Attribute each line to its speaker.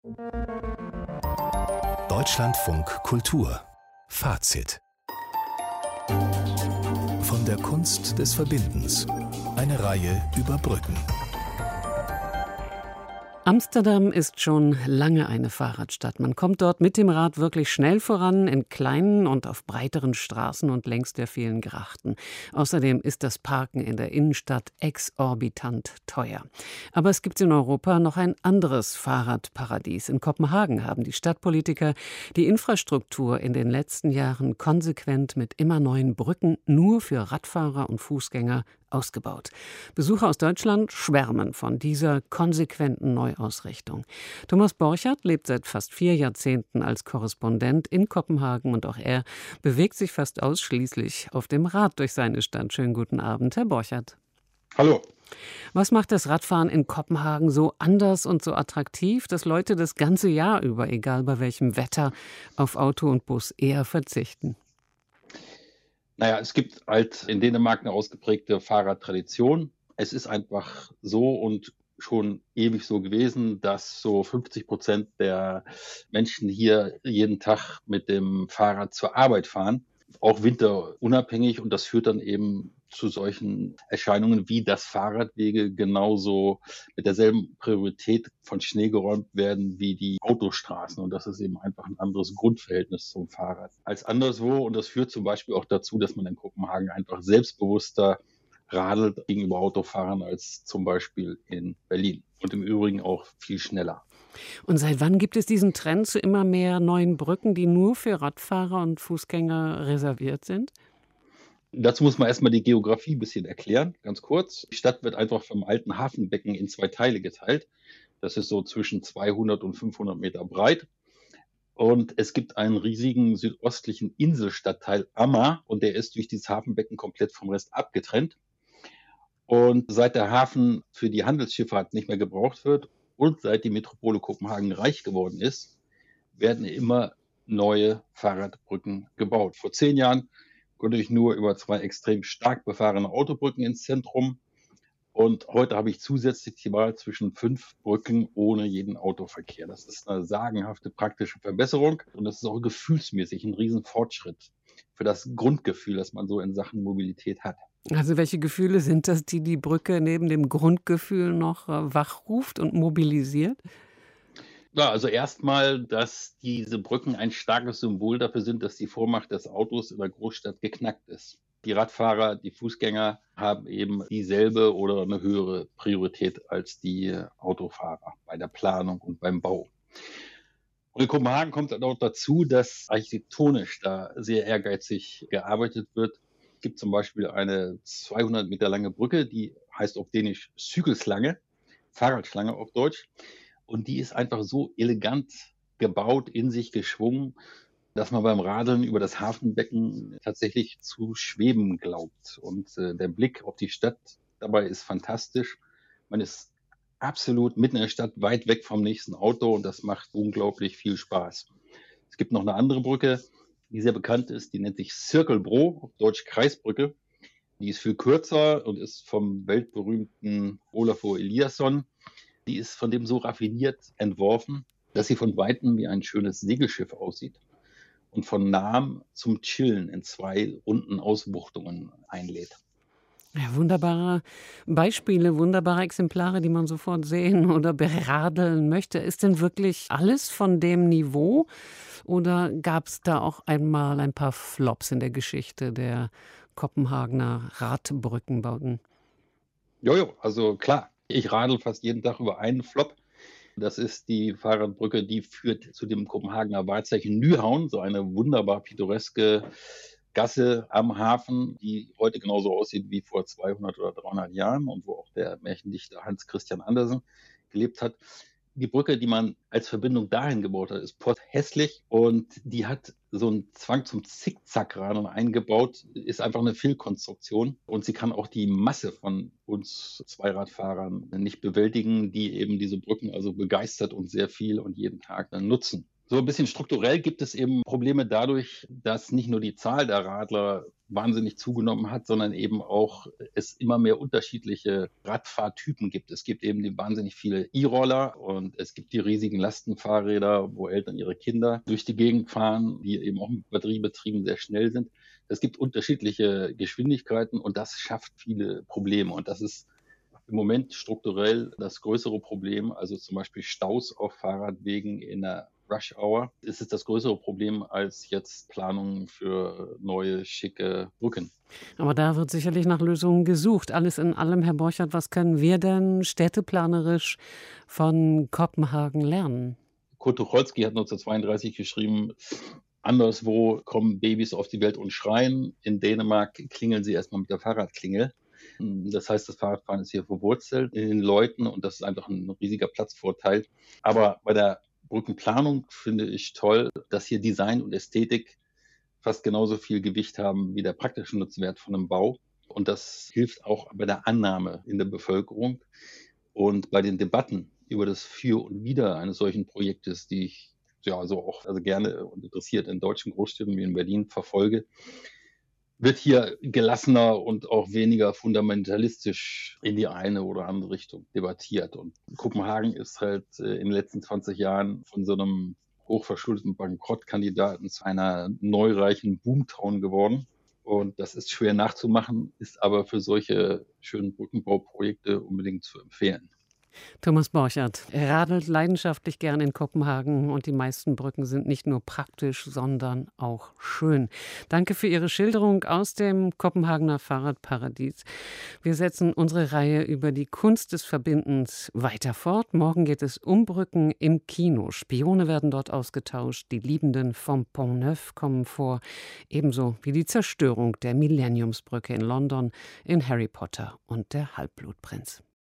Speaker 1: Deutschlandfunk Kultur Fazit. Von der Kunst des Verbindens. Eine Reihe über Brücken.
Speaker 2: Amsterdam ist schon lange eine Fahrradstadt. Man kommt dort mit dem Rad wirklich schnell voran, in kleinen und auf breiteren Straßen und längs der vielen Grachten. Außerdem ist das Parken in der Innenstadt exorbitant teuer. Aber es gibt in Europa noch ein anderes Fahrradparadies. In Kopenhagen haben die Stadtpolitiker die Infrastruktur in den letzten Jahren konsequent mit immer neuen Brücken nur für Radfahrer und Fußgänger ausgebaut. Besucher aus Deutschland schwärmen von dieser konsequenten Neuausrichtung. Thomas Borchardt lebt seit fast 4 Jahrzehnten als Korrespondent in Kopenhagen und auch er bewegt sich fast ausschließlich auf dem Rad durch seine Stadt. Schönen guten Abend, Herr Borchardt.
Speaker 3: Hallo.
Speaker 2: Was macht das Radfahren in Kopenhagen so anders und so attraktiv, dass Leute das ganze Jahr über, egal bei welchem Wetter, auf Auto und Bus eher verzichten?
Speaker 3: Naja, es gibt halt in Dänemark eine ausgeprägte Fahrradtradition. Es ist einfach so und schon ewig so gewesen, dass so 50% der Menschen hier jeden Tag mit dem Fahrrad zur Arbeit fahren, auch winterunabhängig. Und das führt dann eben zu solchen Erscheinungen wie, dass Fahrradwege genauso mit derselben Priorität von Schnee geräumt werden wie die Autostraßen. Und das ist eben einfach ein anderes Grundverhältnis zum Fahrrad als anderswo. Und das führt zum Beispiel auch dazu, dass man in Kopenhagen einfach selbstbewusster radelt gegenüber Autofahrern als zum Beispiel in Berlin. Und im Übrigen auch viel schneller.
Speaker 2: Und seit wann gibt es diesen Trend zu immer mehr neuen Brücken, die nur für Radfahrer und Fußgänger reserviert sind?
Speaker 3: Dazu muss man erstmal die Geografie ein bisschen erklären, ganz kurz. Die Stadt wird einfach vom alten Hafenbecken in 2 Teile geteilt. Das ist so zwischen 200 und 500 Meter breit. Und es gibt einen riesigen südöstlichen Inselstadtteil Amager und der ist durch dieses Hafenbecken komplett vom Rest abgetrennt. Und seit der Hafen für die Handelsschifffahrt nicht mehr gebraucht wird und seit die Metropole Kopenhagen reich geworden ist, werden immer neue Fahrradbrücken gebaut. Vor 10 Jahren konnte ich nur über 2 extrem stark befahrene Autobrücken ins Zentrum. Und heute habe ich zusätzlich die Wahl zwischen 5 Brücken ohne jeden Autoverkehr. Das ist eine sagenhafte praktische Verbesserung und das ist auch gefühlsmäßig ein Riesenfortschritt für das Grundgefühl, das man so in Sachen Mobilität hat.
Speaker 2: Also welche Gefühle sind das, die die Brücke neben dem Grundgefühl noch wachruft und mobilisiert?
Speaker 3: Ja, also erstmal, dass diese Brücken ein starkes Symbol dafür sind, dass die Vormacht des Autos in der Großstadt geknackt ist. Die Radfahrer, die Fußgänger haben eben dieselbe oder eine höhere Priorität als die Autofahrer bei der Planung und beim Bau. Und in Kopenhagen kommt dann auch dazu, dass architektonisch da sehr ehrgeizig gearbeitet wird. Es gibt zum Beispiel eine 200 Meter lange Brücke, die heißt auf Dänisch Cykelslange, Fahrradschlange auf Deutsch. Und die ist einfach so elegant gebaut, in sich geschwungen, dass man beim Radeln über das Hafenbecken tatsächlich zu schweben glaubt. Und der Blick auf die Stadt dabei ist fantastisch. Man ist absolut mitten in der Stadt, weit weg vom nächsten Auto und das macht unglaublich viel Spaß. Es gibt noch eine andere Brücke, die sehr bekannt ist, die nennt sich Cirkelbro, auf Deutsch Kreisbrücke. Die ist viel kürzer und ist vom weltberühmten Olafur Eliasson. Die ist von dem so raffiniert entworfen, dass sie von Weitem wie ein schönes Segelschiff aussieht und von nahem zum Chillen in 2 runden Ausbuchtungen einlädt.
Speaker 2: Ja, wunderbare Beispiele, wunderbare Exemplare, die man sofort sehen oder beradeln möchte. Ist denn wirklich alles von dem Niveau oder gab es da auch einmal ein paar Flops in der Geschichte der Kopenhagener Radbrückenbauten?
Speaker 3: Jojo, also klar. Ich radel fast jeden Tag über einen Flop. Das ist die Fahrradbrücke, die führt zu dem Kopenhagener Wahrzeichen Nyhavn, so eine wunderbar pittoreske Gasse am Hafen, die heute genauso aussieht wie vor 200 oder 300 Jahren und wo auch der Märchendichter Hans Christian Andersen gelebt hat. Die Brücke, die man als Verbindung dahin gebaut hat, ist potthässlich und die hat so einen Zwang zum Zickzackradeln eingebaut, ist einfach eine Fehlkonstruktion und sie kann auch die Masse von uns Zweiradfahrern nicht bewältigen, die eben diese Brücken also begeistert und sehr viel und jeden Tag dann nutzen. So ein bisschen strukturell gibt es eben Probleme dadurch, dass nicht nur die Zahl der Radler wahnsinnig zugenommen hat, sondern eben auch es immer mehr unterschiedliche Radfahrtypen gibt. Es gibt eben die wahnsinnig viele E-Roller und es gibt die riesigen Lastenfahrräder, wo Eltern ihre Kinder durch die Gegend fahren, die eben auch mit Batteriebetrieben sehr schnell sind. Es gibt unterschiedliche Geschwindigkeiten und das schafft viele Probleme. Und das ist im Moment strukturell das größere Problem, also zum Beispiel Staus auf Fahrradwegen in der Rush Hour. Es ist das größere Problem als jetzt Planungen für neue, schicke Brücken.
Speaker 2: Aber da wird sicherlich nach Lösungen gesucht. Alles in allem, Herr Borchert, was können wir denn städteplanerisch von Kopenhagen lernen?
Speaker 3: Kurt Tucholsky hat 1932 geschrieben, anderswo kommen Babys auf die Welt und schreien. In Dänemark klingeln sie erstmal mit der Fahrradklingel. Das heißt, das Fahrradfahren ist hier verwurzelt in den Leuten und das ist einfach ein riesiger Platzvorteil. Aber bei der Brückenplanung finde ich toll, dass hier Design und Ästhetik fast genauso viel Gewicht haben wie der praktische Nutzwert von einem Bau. Und das hilft auch bei der Annahme in der Bevölkerung und bei den Debatten über das Für und Wider eines solchen Projektes, die ich ja so auch gerne und interessiert in deutschen Großstädten wie in Berlin verfolge, wird hier gelassener und auch weniger fundamentalistisch in die eine oder andere Richtung debattiert. Und Kopenhagen ist halt in den letzten 20 Jahren von so einem hochverschuldeten Bankrottkandidaten zu einer neureichen Boomtown geworden. Und das ist schwer nachzumachen, ist aber für solche schönen Brückenbauprojekte unbedingt zu empfehlen.
Speaker 2: Thomas Borchert radelt leidenschaftlich gern in Kopenhagen und die meisten Brücken sind nicht nur praktisch, sondern auch schön. Danke für Ihre Schilderung aus dem Kopenhagener Fahrradparadies. Wir setzen unsere Reihe über die Kunst des Verbindens weiter fort. Morgen geht es um Brücken im Kino. Spione werden dort ausgetauscht, die Liebenden vom Pont Neuf kommen vor, ebenso wie die Zerstörung der Millenniumsbrücke in London in Harry Potter und der Halbblutprinz.